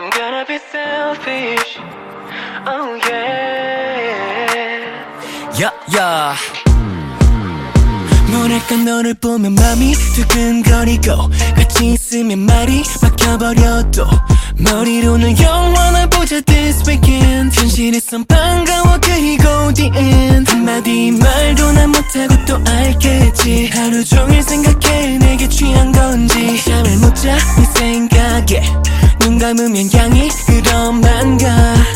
I'm gonna be selfish. Oh yeah. Yeah. 뭐랄까 너를 보면 맘이 두근거리고 같이 있으면 말이 막혀버려도 머리로는 영원한 보자 this weekend 현실에선 반가워 그리고 the end 한마디 말도 난 못하고 또 알겠지 하루 종일 생각해 내게 취한 건지 잠을 못 자 네 생각에 눈 감으면 향이 흘러만 가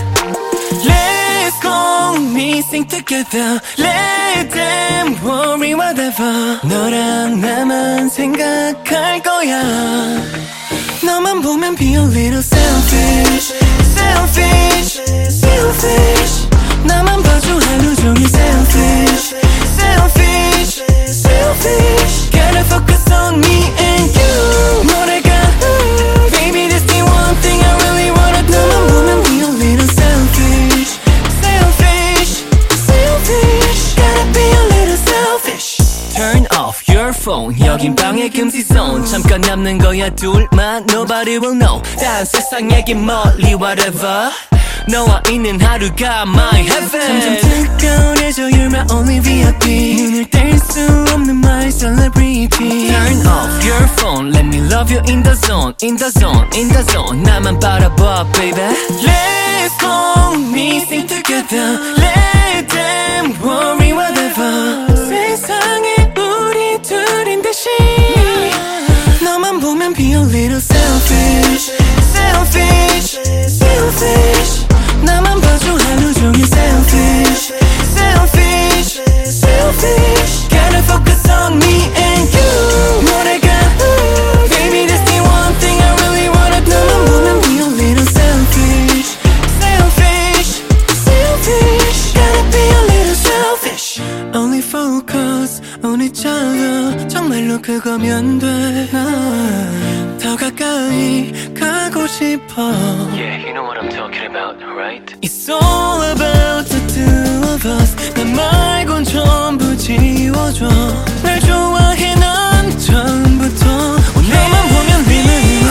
Let's go missing together Let them worry whatever 너랑 나만 생각할 거야 너만 보면 be a little selfish Selfish Selfish 나만 봐줘 하루 종일 selfish Selfish Selfish Gotta focus on me and you 뭐랄까 Baby this the one thing I really wanna do 너만 보면 be a little selfish Selfish Selfish Gotta be a little selfish Turn off your phone 여긴 방해 금지 zone 잠깐 남는 거야 둘만 Nobody will know 딴 세상에게 멀리 whatever 너와 있는 하루가 my heaven 점점 뜨거워져 You're my only VIP 눈을 뗄 수 없는 my celebrity Turn off your phone Let me love you in the zone In the zone In the zone 나만 바라봐 baby Let's go missing together Let them worry whatever 세상에 우리 둘인 듯이 너만 보면 be a little selfish Selfish Selfish 나만 봐줘 하루 종일 selfish Selfish Selfish Gotta focus on me and you 뭐랄까 Baby this the one thing I really wanna do 너만 보면 be a little selfish Selfish Selfish Gotta be a little selfish Only focus on each other 정말로 그거면 돼 더 가까이 가고 싶어 Yeah, you know what I'm talking about, right? It's all about the two of us 나 말곤 전부 지워줘 날 좋아해 난 처음부터 너만 보면 really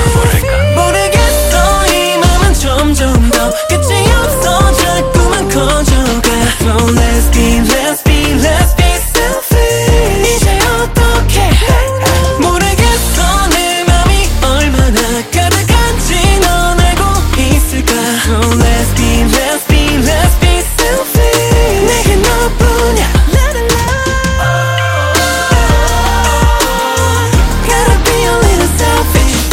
모르겠어 이 맘은 점점 더 끝이 없어 자꾸만 커져가 So let's be selfish 이제 어떡해 모르겠어 내 맘이 얼마나 가득한지 넌 알고 있을까 So let's be selfish 내게 너뿐이야 Gotta be a little selfish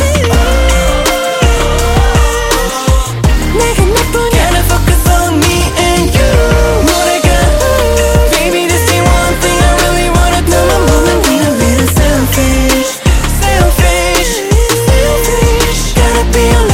내게 너뿐이야 Gotta focus on me and you 뭐랄까 Baby this the one thing I really wanna do 너만 보면 be a little selfish Selfish Selfish Gotta be a little